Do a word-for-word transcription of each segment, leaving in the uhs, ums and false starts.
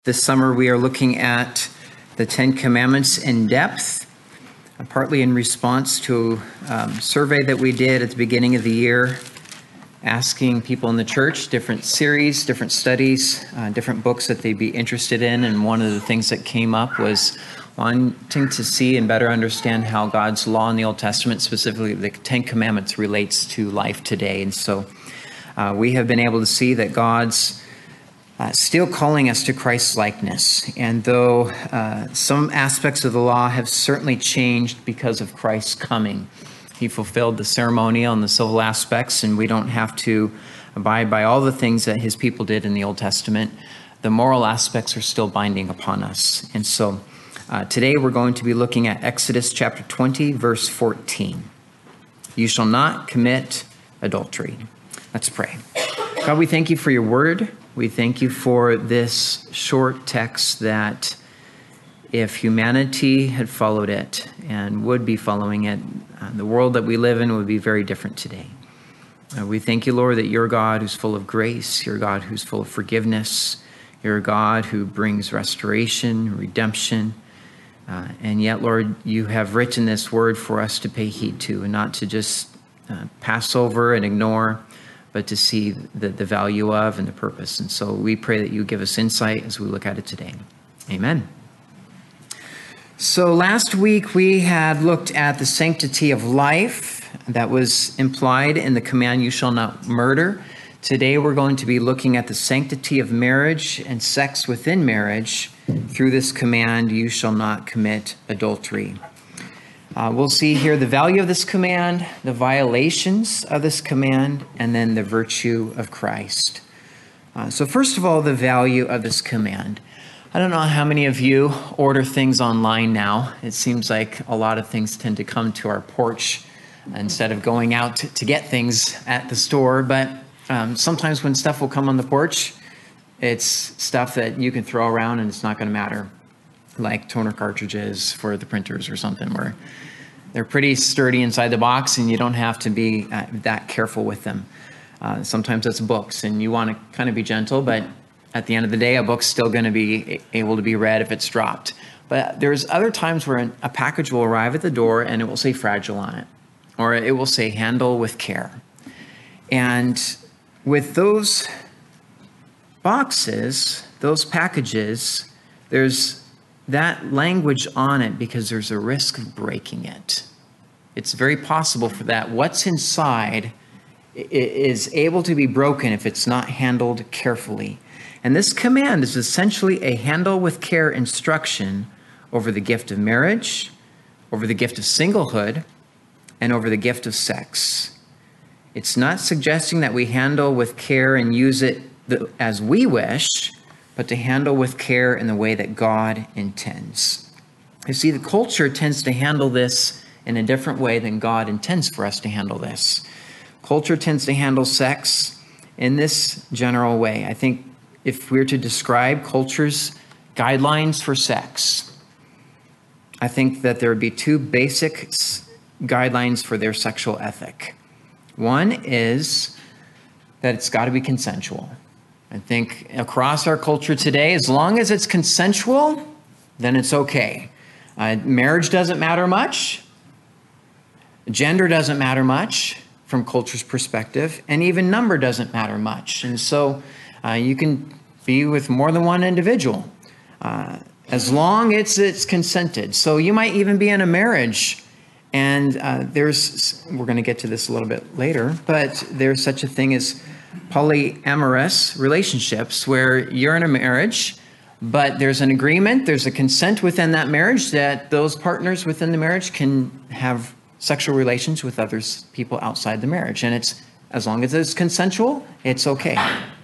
This summer we are looking at the Ten Commandments in depth, uh, partly in response to a um, survey that we did at the beginning of the year, asking people in the church different series, different studies, uh, different books that they'd be interested in. And one of the things that came up was wanting to see and better understand how God's law in the Old Testament, specifically the Ten Commandments, relates to life today. And so uh, we have been able to see that God's Uh, still calling us to Christ's likeness. And though uh, some aspects of the law have certainly changed because of Christ's coming, he fulfilled the ceremonial and the civil aspects, and we don't have to abide by all the things that his people did in the Old Testament. The moral aspects are still binding upon us. And so uh, today we're going to be looking at Exodus chapter twenty, verse fourteen. You shall not commit adultery. Let's pray. God, we thank you for your word. We thank you for this short text that if humanity had followed it and would be following it, uh, the world that we live in would be very different today. Uh, we thank you, Lord, that you're God who's full of grace. You're God who's full of forgiveness. You're a God who brings restoration, redemption. Uh, and yet, Lord, you have written this word for us to pay heed to and not to just uh, pass over and ignore, but to see the, the value of and the purpose. And so we pray that you give us insight as we look at it today. Amen. So last week we had looked at the sanctity of life that was implied in the command, you shall not murder. Today we're going to be looking at the sanctity of marriage and sex within marriage through this command, you shall not commit adultery. Uh, we'll see here the value of this command, the violations of this command, and then the virtue of Christ. Uh, so first of all, the value of this command. I don't know how many of you order things online now. It seems like a lot of things tend to come to our porch instead of going out to, to get things at the store. But um, sometimes when stuff will come on the porch, it's stuff that you can throw around and it's not going to matter, like toner cartridges for the printers or something, where they're pretty sturdy inside the box and you don't have to be uh, that careful with them. Uh, sometimes it's books and you want to kind of be gentle, but at the end of the day, a book's still going to be able to be read if it's dropped. But there's other times where a package will arrive at the door and it will say fragile on it, or it will say handle with care. And with those boxes, those packages, there's that language on it because there's a risk of breaking it. It's very possible for that. What's inside is able to be broken if it's not handled carefully. And this command is essentially a handle with care instruction over the gift of marriage, over the gift of singlehood, and over the gift of sex. It's not suggesting that we handle with care and use it as we wish, but to handle with care in the way that God intends. You see, the culture tends to handle this in a different way than God intends for us to handle this. Culture tends to handle sex in this general way. I think if we were to describe culture's guidelines for sex, I think that there would be two basic guidelines for their sexual ethic. One is that it's got to be consensual. I think across our culture today, as long as it's consensual, then it's okay. Uh, marriage doesn't matter much. Gender doesn't matter much from culture's perspective. And even number doesn't matter much. And so uh, you can be with more than one individual uh, as long as it's consented. So you might even be in a marriage and uh, there's, we're going to get to this a little bit later, but there's such a thing as polyamorous relationships where you're in a marriage, but there's an agreement, there's a consent within that marriage that those partners within the marriage can have sexual relations with other people outside the marriage. And it's, as long as it's consensual, it's okay.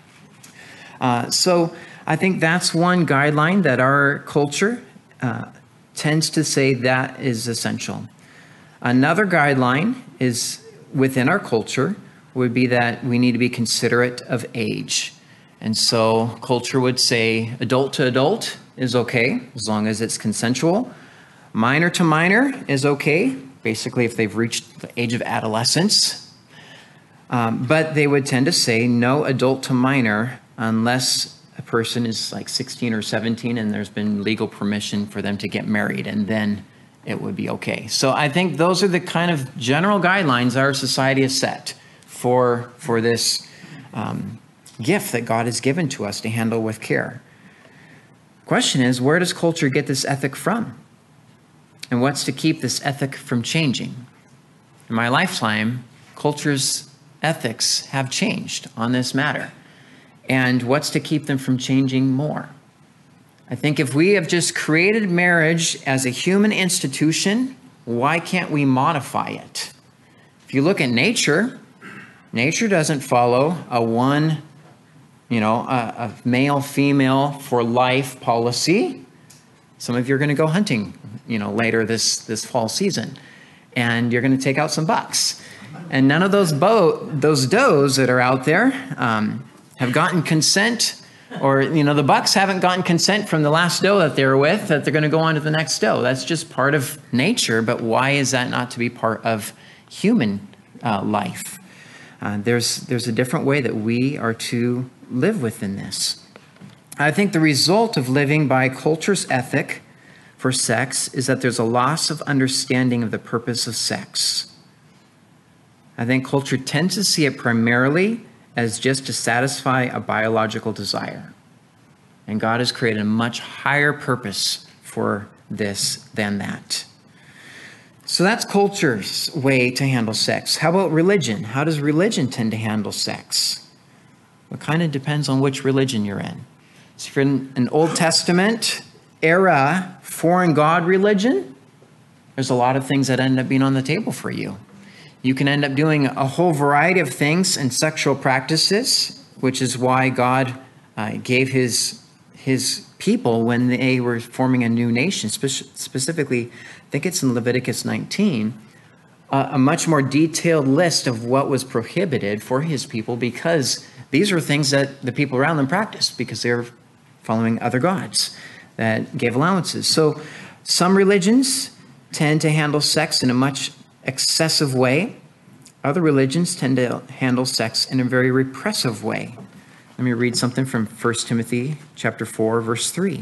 Uh, so I think that's one guideline that our culture uh, tends to say that is essential. Another guideline is within our culture would be that we need to be considerate of age. And so culture would say adult to adult is okay, as long as it's consensual. Minor to minor is okay, basically if they've reached the age of adolescence. Um, but they would tend to say no adult to minor unless a person is like sixteen or seventeen and there's been legal permission for them to get married, and then it would be okay. So I think those are the kind of general guidelines our society has set for, for this um, gift that God has given to us to handle with care. Question is, where does culture get this ethic from? And what's to keep this ethic from changing? In my lifetime, culture's ethics have changed on this matter. And what's to keep them from changing more? I think if we have just created marriage as a human institution, why can't we modify it? If you look at nature, nature doesn't follow a one, you know, a, a male, female for life policy. Some of you are going to go hunting, you know, later this, this fall season, and you're going to take out some bucks. And none of those bo- those does that are out there um, have gotten consent, or, you know, the bucks haven't gotten consent from the last doe that they were with, that they're going to go on to the next doe. That's just part of nature, but why is that not to be part of human uh, life? Uh, there's, there's a different way that we are to live within this. I think the result of living by culture's ethic for sex is that there's a loss of understanding of the purpose of sex. I think culture tends to see it primarily as just to satisfy a biological desire. And God has created a much higher purpose for this than that. So that's culture's way to handle sex. How about religion? How does religion tend to handle sex? Well, it kind of depends on which religion you're in. So if you're in an Old Testament era foreign God religion, there's a lot of things that end up being on the table for you. You can end up doing a whole variety of things in sexual practices, which is why God uh, gave his, his people, when they were forming a new nation, spe- specifically, I think it's in Leviticus nineteen, uh, a much more detailed list of what was prohibited for his people, because these are things that the people around them practiced because they were following other gods that gave allowances. So some religions tend to handle sex in a much excessive way. Other religions tend to handle sex in a very repressive way. Let me read something from First Timothy chapter four, verse three.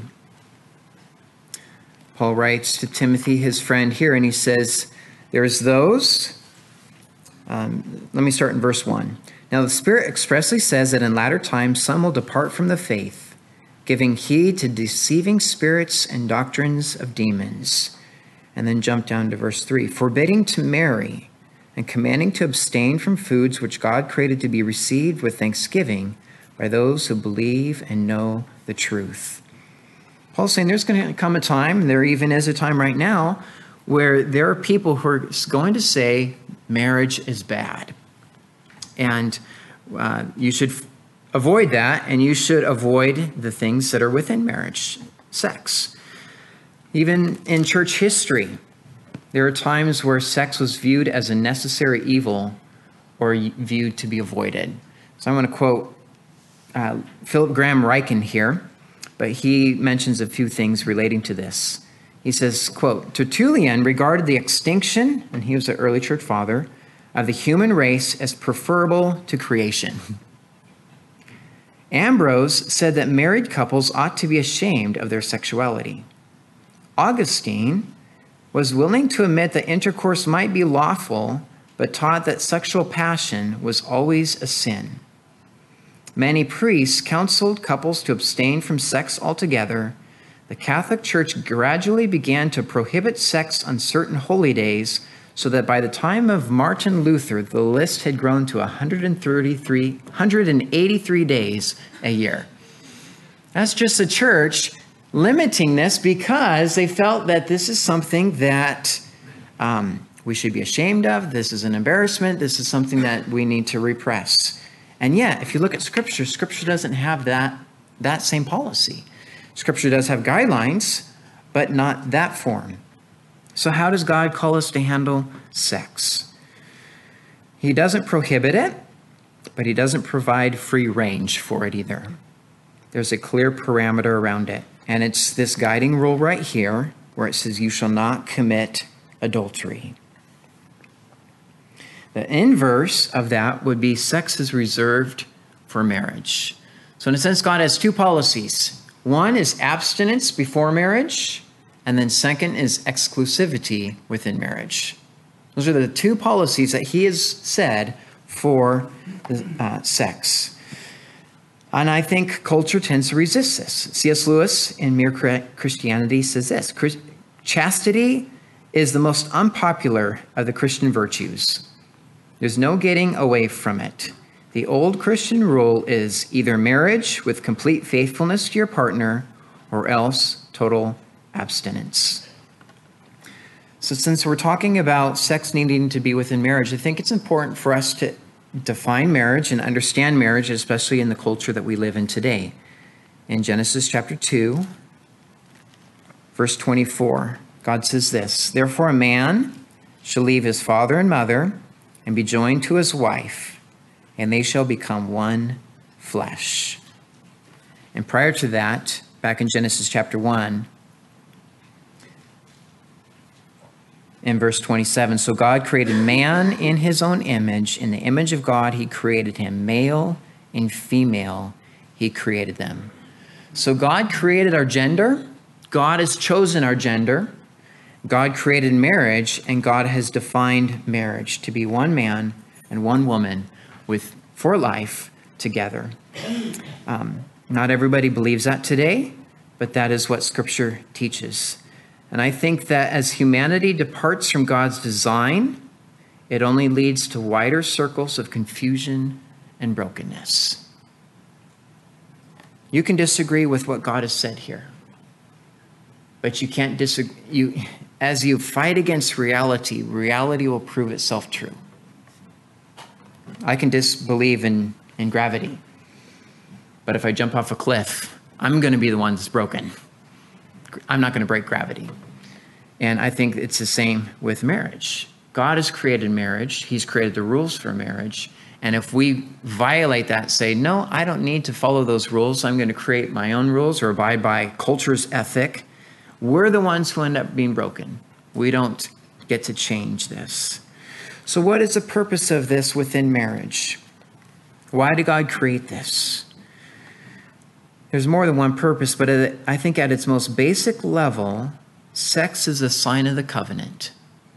Paul writes to Timothy, his friend here, and he says, there's those, um, let me start in verse one. Now the Spirit expressly says that in latter times some will depart from the faith, giving heed to deceiving spirits and doctrines of demons. And then jump down to verse three. Forbidding to marry and commanding to abstain from foods which God created to be received with thanksgiving by those who believe and know the truth. Paul's saying there's going to come a time, and there even is a time right now, where there are people who are going to say marriage is bad. And uh, you should f- avoid that, and you should avoid the things that are within marriage, sex. Even in church history, there are times where sex was viewed as a necessary evil or viewed to be avoided. So I'm going to quote uh, Philip Graham Ryken here, but he mentions a few things relating to this. He says, quote, Tertullian regarded the extinction, and he was an early church father, of the human race as preferable to creation. Ambrose said that married couples ought to be ashamed of their sexuality. Augustine was willing to admit that intercourse might be lawful, but taught that sexual passion was always a sin. Many priests counseled couples to abstain from sex altogether. The Catholic Church gradually began to prohibit sex on certain holy days, so that by the time of Martin Luther, the list had grown to one hundred thirty-three, one hundred eighty-three days a year. That's just the church limiting this because they felt that this is something that um, we should be ashamed of. This is an embarrassment. This is something that we need to repress. And yet, if you look at Scripture, Scripture doesn't have that, that same policy. Scripture does have guidelines, but not that form. So how does God call us to handle sex? He doesn't prohibit it, but he doesn't provide free range for it either. There's a clear parameter around it. And it's this guiding rule right here where it says, you shall not commit adultery. The inverse of that would be sex is reserved for marriage. So in a sense, God has two policies. One is abstinence before marriage, and then second is exclusivity within marriage. Those are the two policies that he has said for uh, sex. And I think culture tends to resist this. C S Lewis in Mere Christianity says this: chastity is the most unpopular of the Christian virtues. There's no getting away from it. The old Christian rule is either marriage with complete faithfulness to your partner or else total abstinence. So since we're talking about sex needing to be within marriage, I think it's important for us to define marriage and understand marriage, especially in the culture that we live in today. In Genesis chapter two, verse twenty-four, God says this: "Therefore a man shall leave his father and mother and be joined to his wife, and they shall become one flesh." And prior to that, back in Genesis chapter one, in verse twenty-seven, "So God created man in his own image. In the image of God, he created him. Male and female, he created them." So God created our gender. God has chosen our gender. God created marriage, and God has defined marriage to be one man and one woman with for life together. Um, not everybody believes that today, but that is what Scripture teaches. And I think that as humanity departs from God's design, it only leads to wider circles of confusion and brokenness. You can disagree with what God has said here, but you can't disagree. You, as you fight against reality, reality will prove itself true. I can disbelieve in, in gravity, but if I jump off a cliff, I'm going to be the one that's broken. I'm not going to break gravity. And I think it's the same with marriage. God has created marriage. He's created the rules for marriage. And if we violate that, say, no, I don't need to follow those rules, I'm going to create my own rules or abide by culture's ethic, we're the ones who end up being broken. We don't get to change this. So what is the purpose of this within marriage? Why did God create this? There's more than one purpose, but I think at its most basic level, sex is a sign of the covenant.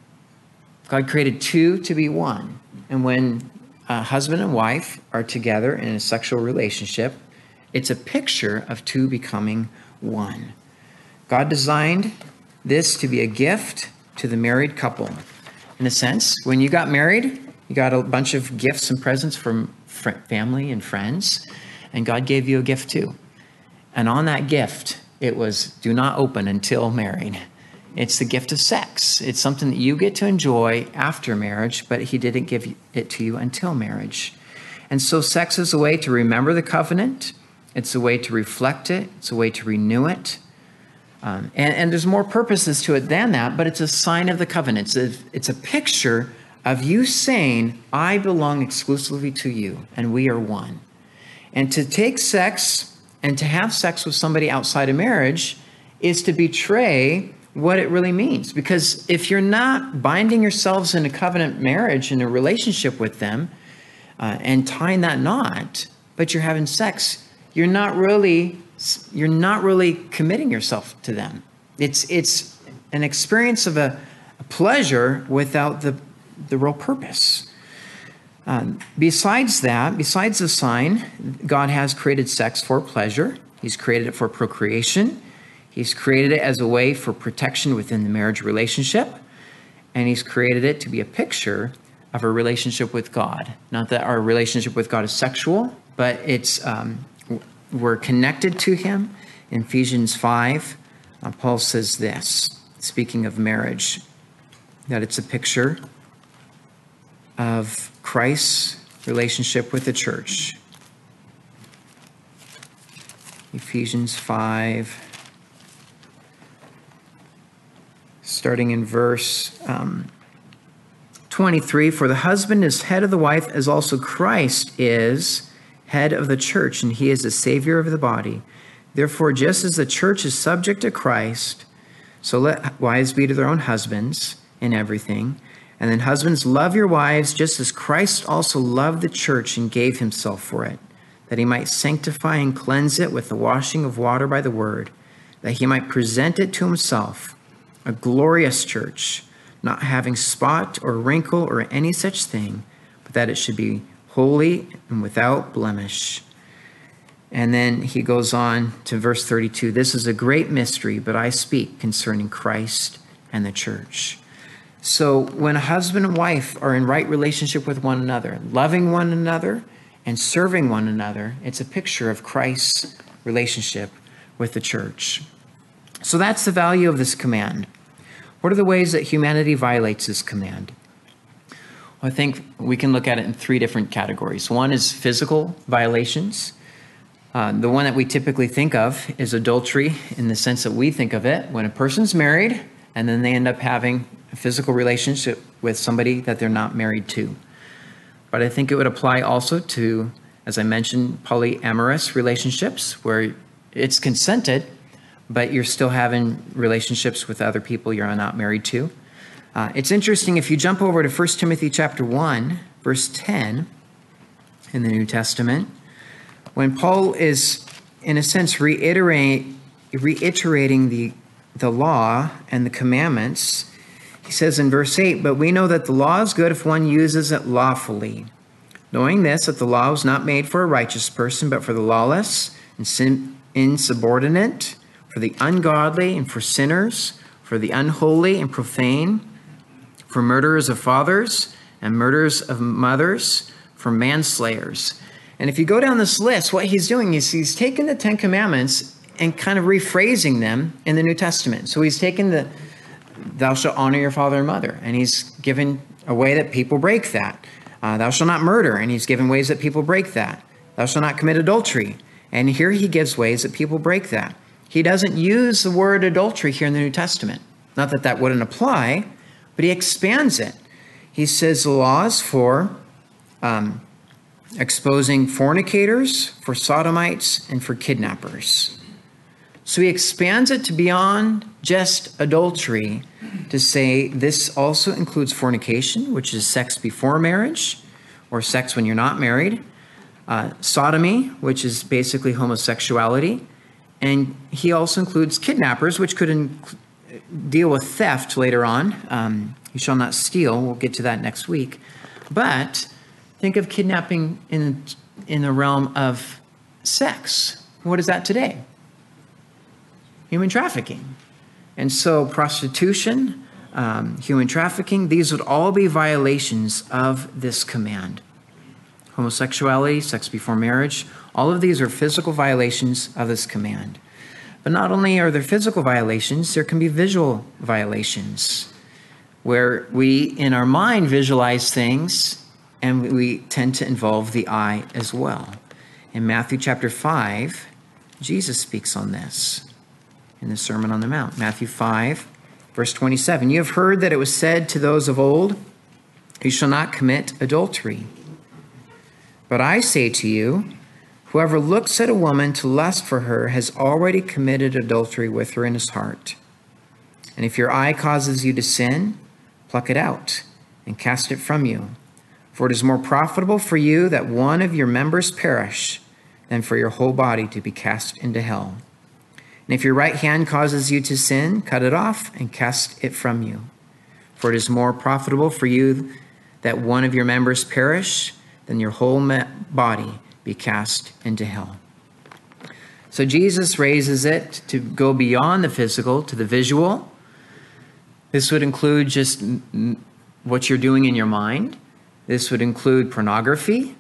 God created two to be one. And when a husband and wife are together in a sexual relationship, it's a picture of two becoming one. God designed this to be a gift to the married couple. In a sense, when you got married, you got a bunch of gifts and presents from family and friends, and God gave you a gift too. And on that gift, it was do not open until married. It's the gift of sex. It's something that you get to enjoy after marriage, but he didn't give it to you until marriage. And so sex is a way to remember the covenant. It's a way to reflect it. It's a way to renew it. Um, and, and there's more purposes to it than that, but it's a sign of the covenant. It's a, it's a picture of you saying, I belong exclusively to you, and we are one. And to take sex and to have sex with somebody outside of marriage is to betray what it really means. Because if you're not binding yourselves in a covenant marriage, in a relationship with them, uh, and tying that knot, but you're having sex, you're not really... You're not really committing yourself to them. It's it's an experience of a, a pleasure without the, the real purpose. Um, besides that, besides the sign, God has created sex for pleasure. He's created it for procreation. He's created it as a way for protection within the marriage relationship. And he's created it to be a picture of a relationship with God. Not that our relationship with God is sexual, but it's... Um, We're connected to him. In Ephesians five, uh, Paul says this, speaking of marriage, that it's a picture of Christ's relationship with the church. Ephesians five, starting in verse um, twenty-three, "For the husband is head of the wife, as also Christ is head of the church, and he is the Savior of the body. Therefore, just as the church is subject to Christ, so let wives be to their own husbands in everything. And then husbands, love your wives, just as Christ also loved the church and gave himself for it, that he might sanctify and cleanse it with the washing of water by the word, that he might present it to himself, a glorious church, not having spot or wrinkle or any such thing, but that it should be holy and without blemish. And then he goes on to verse thirty-two. This is a great mystery, but I speak concerning Christ and the church. So when a husband and wife are in right relationship with one another, loving one another and serving one another, it's a picture of Christ's relationship with the church. So that's the value of this command. What are the ways that humanity violates this command? Well, I think we can look at it in three different categories. One is physical violations. Uh, the one that we typically think of is adultery in the sense that we think of it when a person's married and then they end up having a physical relationship with somebody that they're not married to. But I think it would apply also to, as I mentioned, polyamorous relationships where it's consented, but you're still having relationships with other people you're not married to. Uh, it's interesting, if you jump over to First Timothy chapter one, verse ten in the New Testament, when Paul is, in a sense, reiterate, reiterating the, the law and the commandments, he says in verse eight, but we know that the law is good if one uses it lawfully, knowing this, that the law was not made for a righteous person, but for the lawless and sin, insubordinate, for the ungodly and for sinners, for the unholy and profane, for murderers of fathers and murderers of mothers, for manslayers. And if you go down this list, what he's doing is he's taking the Ten Commandments and kind of rephrasing them in the New Testament. So he's taken the, thou shalt honor your father and mother, and he's given a way that people break that. Uh, thou shalt not murder, and he's given ways that people break that. Thou shalt not commit adultery. And here he gives ways that people break that. He doesn't use the word adultery here in the New Testament. Not that that wouldn't apply, but he expands it. He says the law is for um, exposing fornicators, for sodomites, and for kidnappers. So he expands it to beyond just adultery to say this also includes fornication, which is sex before marriage or sex when you're not married, uh, sodomy, which is basically homosexuality, and he also includes kidnappers, which could inc- deal with theft later on. Um, you shall not steal. We'll get to that next week. But think of kidnapping in, in the realm of sex. What is that today? Human trafficking. And so prostitution, um, human trafficking, these would all be violations of this command. Homosexuality, sex before marriage, all of these are physical violations of this command. But not only are there physical violations, there can be visual violations where we, in our mind, visualize things and we tend to involve the eye as well. In Matthew chapter five, Jesus speaks on this in the Sermon on the Mount. Matthew five, verse twenty-seven. You have heard that it was said to those of old, you shall not commit adultery. But I say to you, whoever looks at a woman to lust for her has already committed adultery with her in his heart. And if your eye causes you to sin, pluck it out and cast it from you. For it is more profitable for you that one of your members perish than for your whole body to be cast into hell. And if your right hand causes you to sin, cut it off and cast it from you. For it is more profitable for you that one of your members perish than your whole body be cast into hell. So Jesus raises it to go beyond the physical to the visual. This would include just what you're doing in your mind. This would include pornography.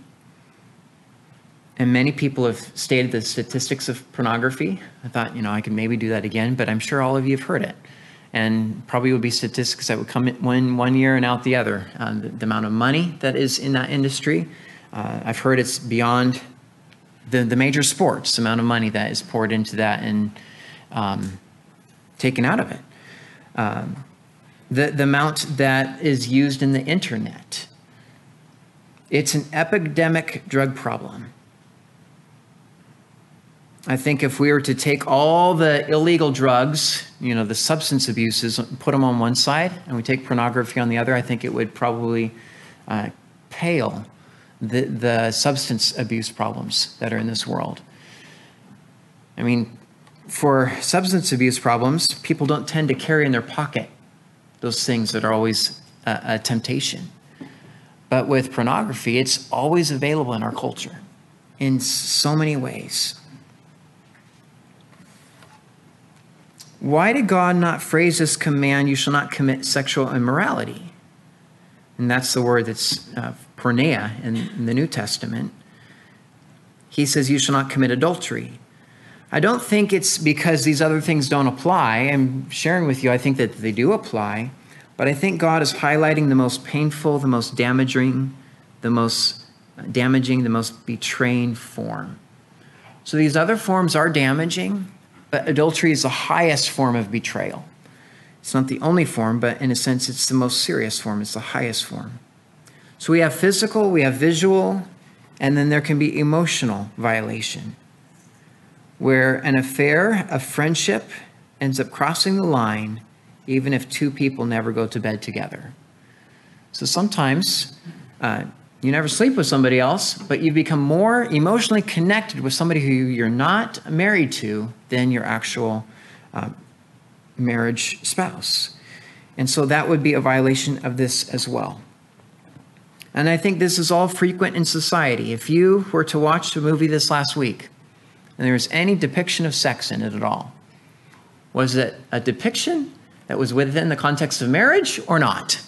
And many people have stated the statistics of pornography. I thought, you know, I could maybe do that again, but I'm sure all of you have heard it. And probably would be statistics that would come in one, one year and out the other. Uh, the, the amount of money that is in that industry. Uh, I've heard it's beyond the, the major sports, the amount of money that is poured into that and um, taken out of it. Um, the, the amount that is used in the internet. It's an epidemic drug problem. I think if we were to take all the illegal drugs, you know, the substance abuses, put them on one side, and we take pornography on the other, I think it would probably uh, pale the, the substance abuse problems that are in this world. I mean, for substance abuse problems, people don't tend to carry in their pocket those things that are always a, a temptation. But with pornography, it's always available in our culture in so many ways. Why did God not phrase this command, you shall not commit sexual immorality? And that's the word that's uh, porneia in, in the New Testament. He says, you shall not commit adultery. I don't think it's because these other things don't apply. I'm sharing with you, I think that they do apply. But I think God is highlighting the most painful, the most damaging, the most damaging, the most betraying form. So these other forms are damaging, but adultery is the highest form of betrayal. It's not the only form, but in a sense, it's the most serious form. It's the highest form. So we have physical, we have visual, and then there can be emotional violation, where an affair, a friendship, ends up crossing the line, even if two people never go to bed together. So sometimes uh, you never sleep with somebody else, but you become more emotionally connected with somebody who you're not married to than your actual uh, marriage spouse. And so that would be a violation of this as well. And I think this is all frequent in society. If you were to watch a movie this last week, and there was any depiction of sex in it at all, was it a depiction that was within the context of marriage or not?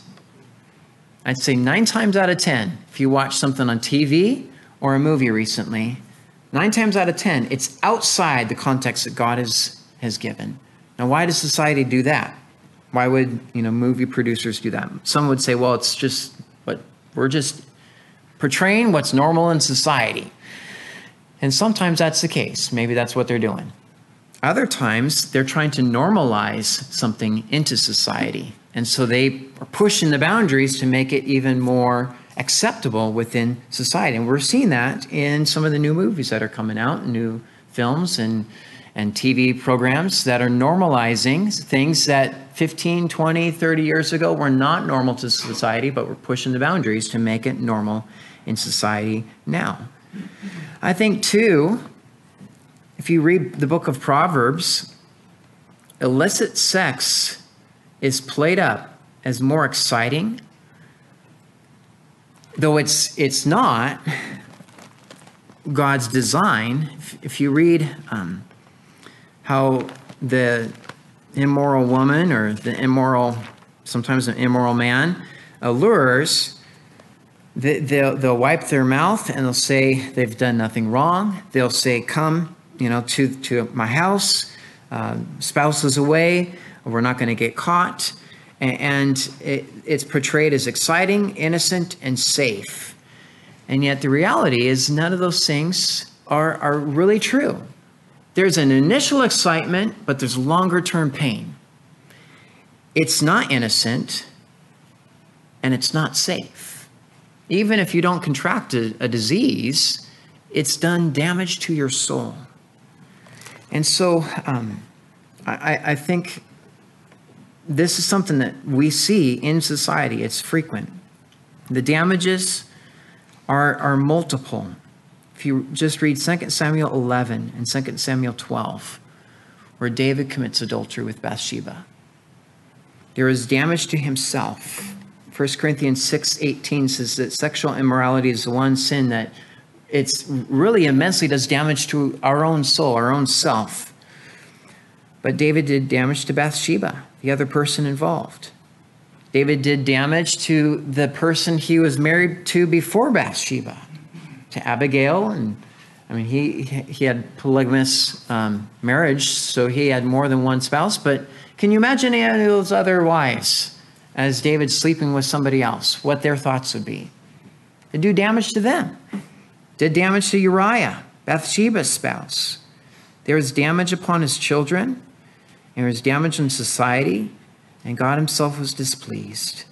I'd say nine times out of ten, if you watch something on T V or a movie recently, nine times out of ten, it's outside the context that God has, has given. Now, why does society do that? Why would, you know, movie producers do that? Some would say, well, it's just, but we're just portraying what's normal in society. And sometimes that's the case. Maybe that's what they're doing. Other times, they're trying to normalize something into society. And so they are pushing the boundaries to make it even more acceptable within society. And we're seeing that in some of the new movies that are coming out, new films and, and T V programs that are normalizing things that fifteen, twenty, thirty years ago were not normal to society, but we're pushing the boundaries to make it normal in society now. I think, too, if you read the book of Proverbs, illicit sex is played up as more exciting, though it's it's not God's design. If, if you read um, how the immoral woman or the immoral, sometimes an immoral man, allures, they, they'll, they'll wipe their mouth and they'll say they've done nothing wrong. They'll say, come, you know, to, to my house, uh, spouse is away, we're not going to get caught. And it, it's portrayed as exciting, innocent, and safe. And yet the reality is none of those things are, are really true. There's an initial excitement, but there's longer-term pain. It's not innocent, and it's not safe. Even if you don't contract a, a disease, it's done damage to your soul. And so um, I, I think this is something that we see in society. It's frequent. The damages are, are multiple. If you just read Second Samuel eleven and Second Samuel twelve, where David commits adultery with Bathsheba, there is damage to himself. First Corinthians six eighteen says that sexual immorality is the one sin that it's really immensely does damage to our own soul, our own self. But David did damage to Bathsheba, the other person involved. David did damage to the person he was married to before Bathsheba, to Abigail. And I mean, he he had polygamous um, marriage, so he had more than one spouse. But can you imagine any of those other wives as David sleeping with somebody else, what their thoughts would be? It do damage to them. Did damage to Uriah, Bathsheba's spouse. There was damage upon his children. There was damage in society, and God himself was displeased.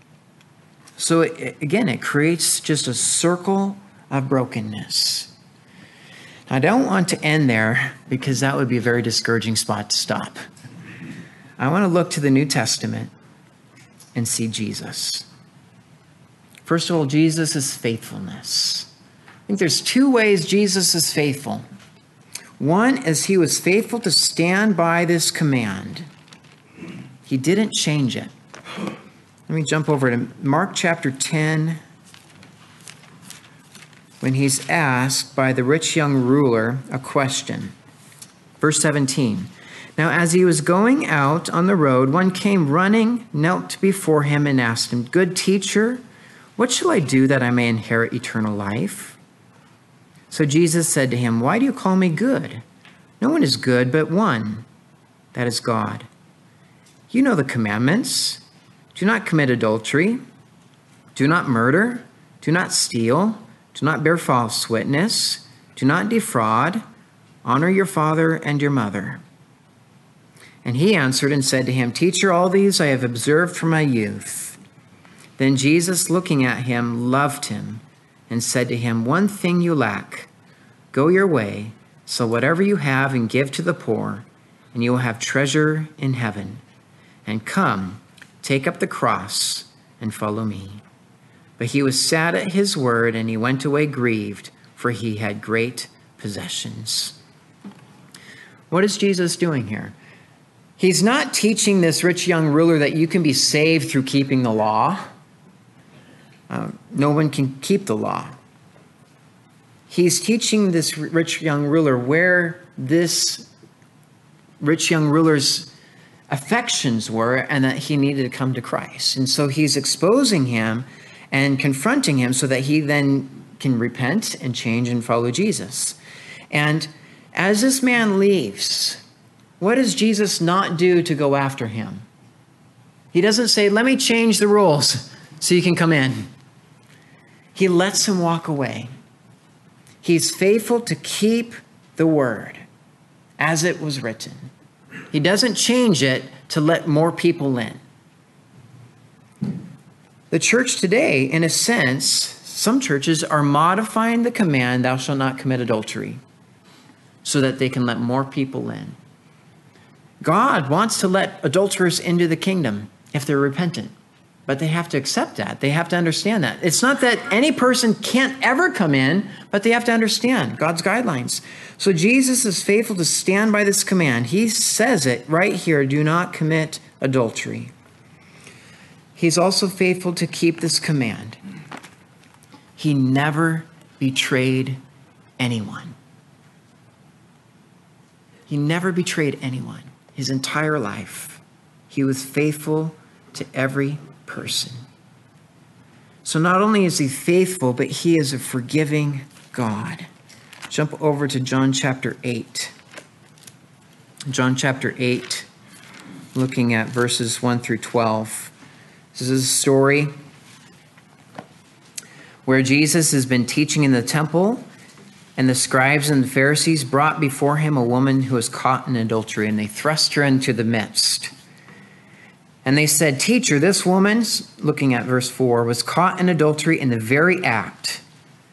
So it, again, it creates just a circle of brokenness. I don't want to end there because that would be a very discouraging spot to stop. I want to look to the New Testament and see Jesus. First of all, Jesus' faithfulness. I think there's two ways Jesus is faithful. One is he was faithful to stand by this command. He didn't change it. Let me jump over to Mark chapter ten, when he's asked by the rich young ruler a question. Verse seventeen. Now, as he was going out on the road, one came running, knelt before him, and asked him, "Good teacher, what shall I do that I may inherit eternal life?" So Jesus said to him, "Why do you call me good? No one is good but one, that is God. You know the commandments. Do not commit adultery. Do not murder. Do not steal. Do not bear false witness. Do not defraud. Honor your father and your mother." And he answered and said to him, "Teacher, all these I have observed from my youth." Then Jesus, looking at him, loved him and said to him, "One thing you lack. Go your way, sell whatever you have and give to the poor, and you will have treasure in heaven. And come, take up the cross and follow me." But he was sad at his word, and he went away grieved, for he had great possessions. What is Jesus doing here? He's not teaching this rich young ruler that you can be saved through keeping the law. Uh, no one can keep the law. He's teaching this rich young ruler where this rich young ruler's affections were and that he needed to come to Christ. And so he's exposing him and confronting him so that he then can repent and change and follow Jesus. And as this man leaves, what does Jesus not do to go after him? He doesn't say, "Let me change the rules so you can come in." He lets him walk away. He's faithful to keep the word as it was written. He doesn't change it to let more people in. The church today, in a sense, some churches are modifying the command, "Thou shalt not commit adultery," so that they can let more people in. God wants to let adulterers into the kingdom if they're repentant. But they have to accept that. They have to understand that. It's not that any person can't ever come in, but they have to understand God's guidelines. So Jesus is faithful to stand by this command. He says it right here, "Do not commit adultery." He's also faithful to keep this command. He never betrayed anyone. He never betrayed anyone. His entire life, he was faithful to every person. So not only is he faithful, but he is a forgiving God. Jump over to John chapter eight. John chapter eight, looking at verses one through twelve. This is a story where Jesus has been teaching in the temple, and the scribes and the Pharisees brought before him a woman who was caught in adultery, and they thrust her into the midst. And they said, "Teacher, this woman," looking at verse four, "was caught in adultery in the very act.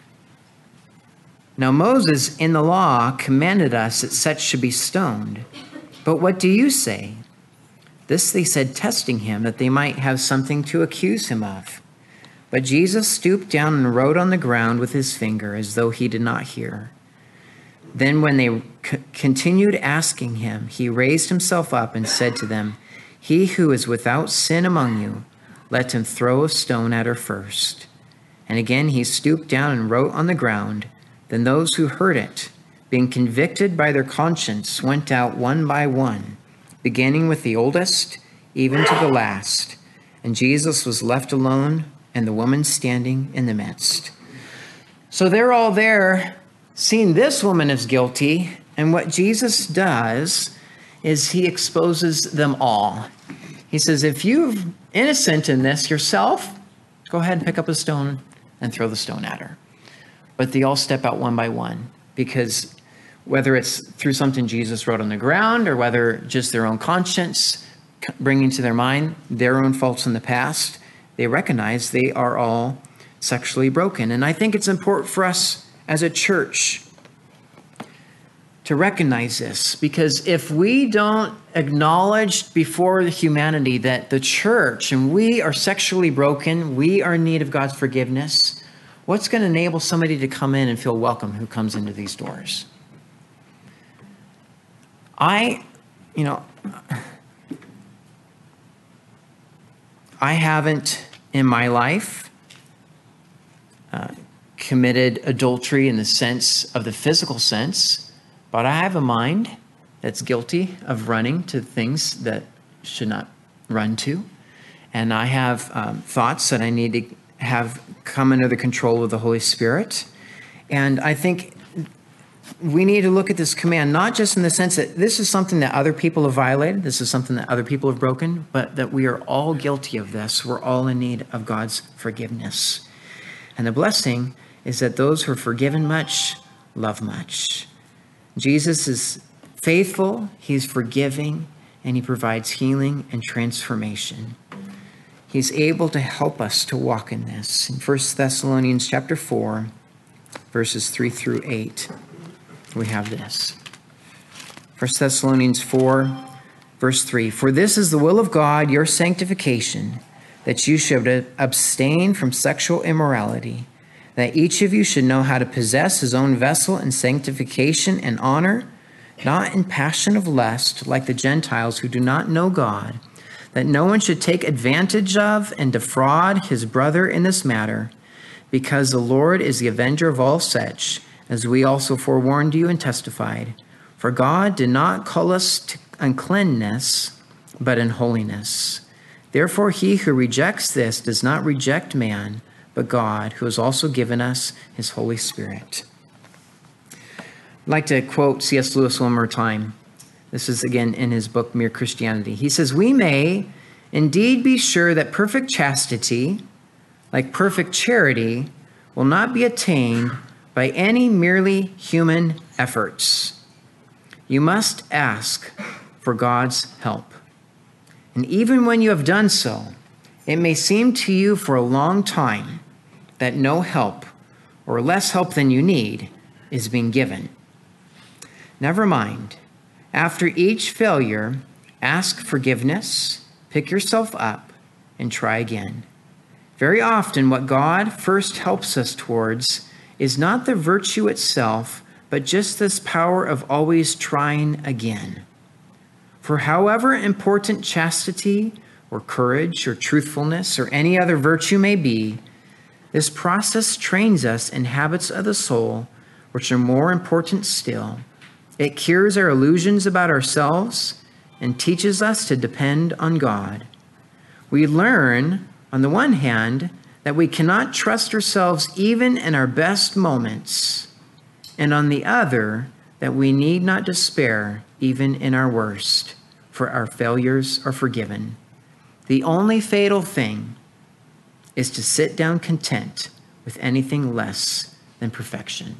Now Moses in the law commanded us that such should be stoned. But what do you say?" This they said, testing him, that they might have something to accuse him of. But Jesus stooped down and wrote on the ground with his finger, as though he did not hear. Then when they c- continued asking him, he raised himself up and said to them, "He who is without sin among you, let him throw a stone at her first." And again he stooped down and wrote on the ground. Then those who heard it, being convicted by their conscience, went out one by one, beginning with the oldest, even to the last. And Jesus was left alone, and the woman standing in the midst. So they're all there, seeing this woman is guilty, and what Jesus does is he exposes them all. He says, if you're innocent in this yourself, go ahead and pick up a stone and throw the stone at her. But they all step out one by one, because whether it's through something Jesus wrote on the ground or whether just their own conscience bringing to their mind their own faults in the past, they recognize they are all sexually broken. And I think it's important for us as a church to recognize this, because if we don't acknowledge before the humanity that the church and we are sexually broken, we are in need of God's forgiveness, what's going to enable somebody to come in and feel welcome who comes into these doors? I, you know, I haven't in my life uh, committed adultery in the sense of the physical sense, but I have a mind that's guilty of running to things that should not run to. And I have um, thoughts that I need to have come under the control of the Holy Spirit. And I think we need to look at this command, not just in the sense that this is something that other people have violated, this is something that other people have broken, but that we are all guilty of this. We're all in need of God's forgiveness. And the blessing is that those who are forgiven much love much. Jesus is faithful, he's forgiving, and he provides healing and transformation. He's able to help us to walk in this. In First Thessalonians chapter four, verses three through eight, we have this. First Thessalonians four, verse three, "For this is the will of God, your sanctification, that you should abstain from sexual immorality, that each of you should know how to possess his own vessel in sanctification and honor, not in passion of lust, like the Gentiles who do not know God, that no one should take advantage of and defraud his brother in this matter, because the Lord is the avenger of all such, as we also forewarned you and testified. For God did not call us to uncleanness, but in holiness. Therefore he who rejects this does not reject man, but God, who has also given us his Holy Spirit." I'd like to quote C S Lewis one more time. This is again in his book, Mere Christianity. He says, "We may indeed be sure that perfect chastity, like perfect charity, will not be attained by any merely human efforts. You must ask for God's help. And even when you have done so, it may seem to you for a long time that no help, or less help than you need, is being given. Never mind. After each failure, ask forgiveness, pick yourself up, and try again. Very often, what God first helps us towards is not the virtue itself, but just this power of always trying again. For however important chastity or courage or truthfulness or any other virtue may be, this process trains us in habits of the soul, which are more important still. It cures our illusions about ourselves and teaches us to depend on God. We learn, on the one hand, that we cannot trust ourselves even in our best moments, and on the other, that we need not despair even in our worst, for our failures are forgiven. The only fatal thing is to sit down content with anything less than perfection."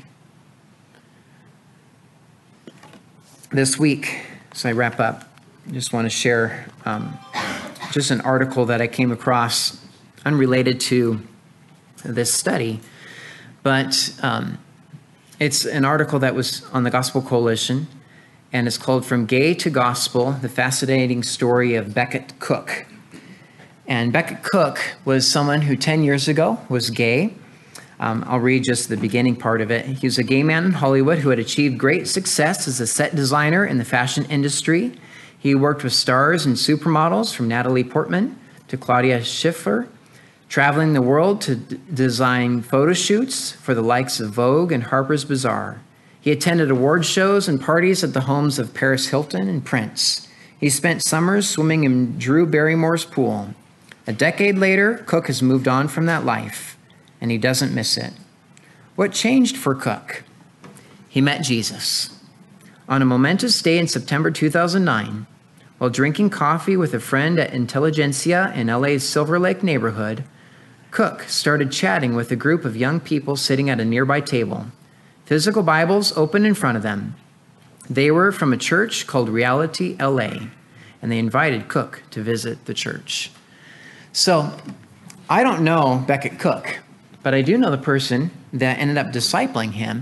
This week, as I wrap up, I just want to share um, just an article that I came across unrelated to this study, but um, it's an article that was on the Gospel Coalition, and it's called "From Gay to Gospel, the Fascinating Story of Becket Cook." And Becket Cook was someone who ten years ago was gay. Um, I'll read just the beginning part of it. He was a gay man in Hollywood who had achieved great success as a set designer in the fashion industry. He worked with stars and supermodels from Natalie Portman to Claudia Schiffer, traveling the world to d- design photo shoots for the likes of Vogue and Harper's Bazaar. He attended award shows and parties at the homes of Paris Hilton and Prince. He spent summers swimming in Drew Barrymore's pool. A decade later, Cook has moved on from that life, and he doesn't miss it. What changed for Cook? He met Jesus. On a momentous day in September two thousand nine, while drinking coffee with a friend at Intelligentsia in L A's Silver Lake neighborhood, Cook started chatting with a group of young people sitting at a nearby table, physical Bibles open in front of them. They were from a church called Reality L A, and they invited Cook to visit the church. So, I don't know Becket Cook, but I do know the person that ended up discipling him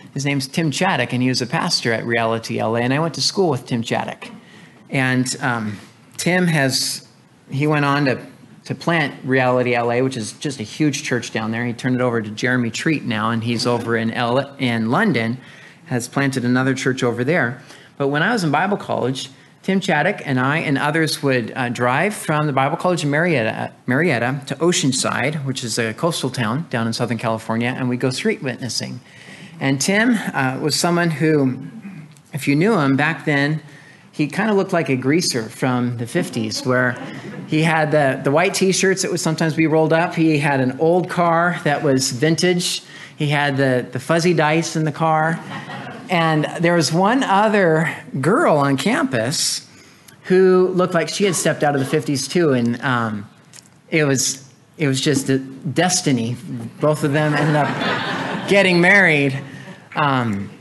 His name's Tim Chaddock, and he was a pastor at Reality L A, and I went to school with Tim Chaddock. And um, Tim has, he went on to, to plant Reality L A, which is just a huge church down there. He turned it over to Jeremy Treat now, and he's over in L in London, has planted another church over there. But when I was in Bible college, Tim Chaddock and I and others would uh, drive from the Bible College in Marietta, Marietta to Oceanside, which is a coastal town down in Southern California, and we'd go street witnessing. And Tim uh, was someone who, if you knew him back then, he kind of looked like a greaser from the fifties, where he had the, the white T-shirts that would sometimes be rolled up. He had an old car that was vintage. He had the, the fuzzy dice in the car. And there was one other girl on campus who looked like she had stepped out of the fifties too. And um, it was it was just a destiny. Both of them ended up getting married. Um,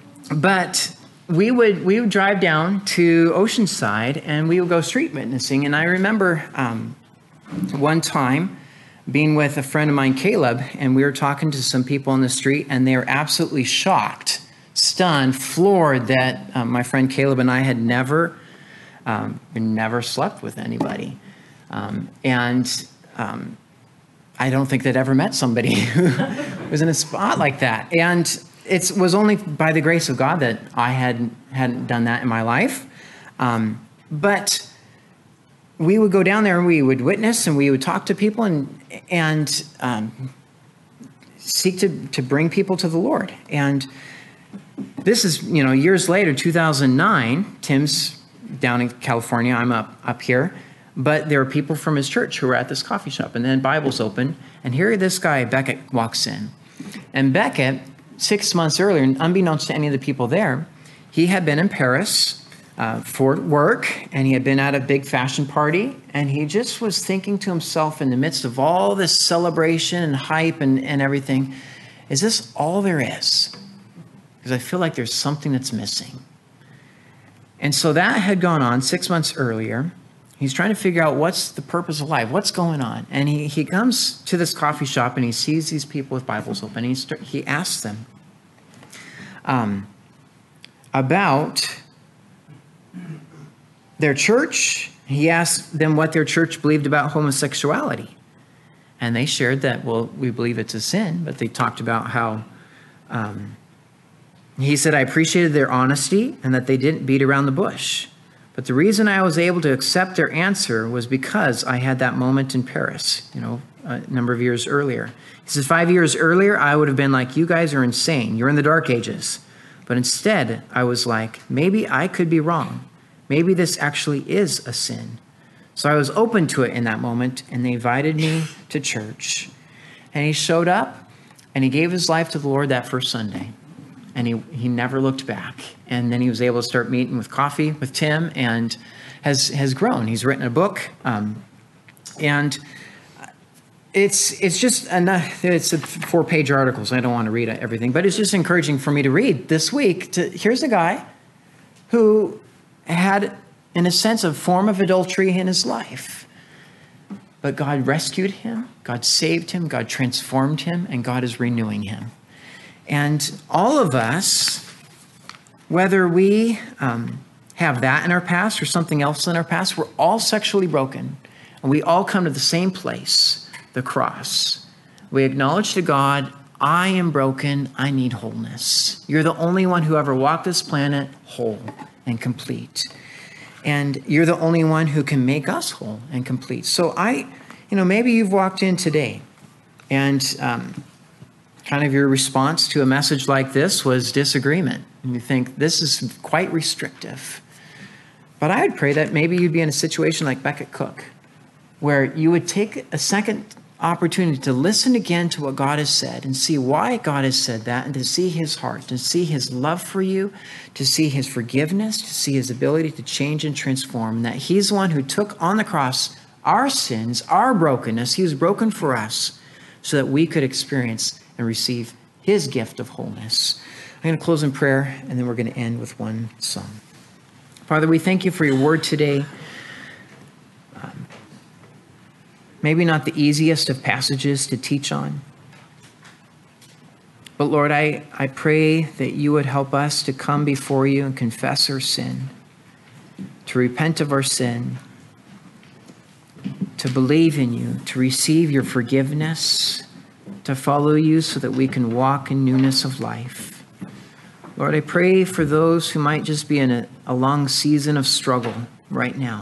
but we would we would drive down to Oceanside and we would go street witnessing. And I remember um, one time being with a friend of mine, Caleb, and we were talking to some people on the street, and they were absolutely shocked, stunned, floored that um, my friend Caleb and I had never, um, never slept with anybody. Um, and um, I don't think they'd ever met somebody who was in a spot like that. And it was only by the grace of God that I hadn't, hadn't done that in my life. Um, but we would go down there and we would witness and we would talk to people and, and um, seek to, to bring people to the Lord. And this is, you know, years later, two thousand nine, Tim's down in California, I'm up, up here, but there were people from his church who were at this coffee shop, and then Bible's open, and here this guy, Beckett, walks in. And Beckett, six months earlier, unbeknownst to any of the people there, he had been in Paris uh, for work, and he had been at a big fashion party, and he just was thinking to himself in the midst of all this celebration and hype and, and everything, is this all there is? Because I feel like there's something that's missing. And so that had gone on six months earlier. He's trying to figure out what's the purpose of life, what's going on. And he, he comes to this coffee shop and he sees these people with Bibles open. And he, start, he asks them um, about their church. He asked them what their church believed about homosexuality. And they shared that, well, we believe it's a sin, but they talked about how um, he said, I appreciated their honesty and that they didn't beat around the bush. But the reason I was able to accept their answer was because I had that moment in Paris, you know, a number of years earlier. He says, five years earlier, I would have been like, you guys are insane. You're in the dark ages. But instead, I was like, maybe I could be wrong. Maybe this actually is a sin. So I was open to it in that moment, and they invited me to church. And he showed up, and he gave his life to the Lord that first Sunday. And he, he never looked back. And then he was able to start meeting with coffee with Tim and has has grown. He's written a book. Um, and it's it's just enough. It's a four-page articles. I don't want to read everything. But it's just encouraging for me to read this week. To, here's a guy who had, in a sense, a form of adultery in his life. But God rescued him. God saved him. God transformed him. And God is renewing him. And all of us, whether we um, have that in our past or something else in our past, we're all sexually broken. And we all come to the same place, the cross. We acknowledge to God, I am broken. I need wholeness. You're the only one who ever walked this planet whole and complete. And you're the only one who can make us whole and complete. So I, you know, maybe you've walked in today and um, kind of your response to a message like this was disagreement. And you think, this is quite restrictive. But I would pray that maybe you'd be in a situation like Beckett Cook, where you would take a second opportunity to listen again to what God has said and see why God has said that, and to see his heart, to see his love for you, to see his forgiveness, to see his ability to change and transform, and that he's the one who took on the cross our sins, our brokenness. He was broken for us so that we could experience and receive his gift of wholeness. I'm going to close in prayer, and then we're going to end with one song. Father, we thank you for your word today. Um, maybe not the easiest of passages to teach on, But Lord, I, I pray that you would help us to come before you and confess our sin, to repent of our sin, to believe in you, to receive your forgiveness, to follow you so that we can walk in newness of life. Lord, I pray for those who might just be in a, a long season of struggle right now,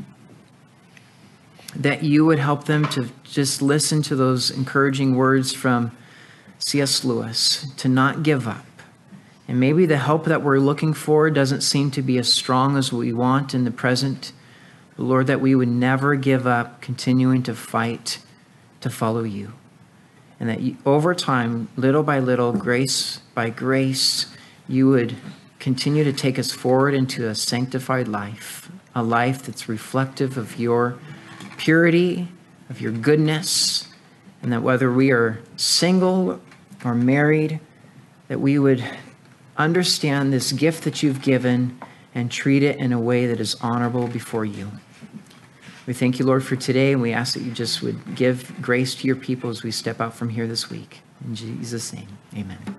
that you would help them to just listen to those encouraging words from C S Lewis, to not give up. And maybe the help that we're looking for doesn't seem to be as strong as we want in the present. But Lord, that we would never give up continuing to fight to follow you. And that you, over time, little by little, grace by grace, you would continue to take us forward into a sanctified life, a life that's reflective of your purity, of your goodness, and that whether we are single or married, that we would understand this gift that you've given and treat it in a way that is honorable before you. We thank you, Lord, for today, and we ask that you just would give grace to your people as we step out from here this week. In Jesus' name, amen.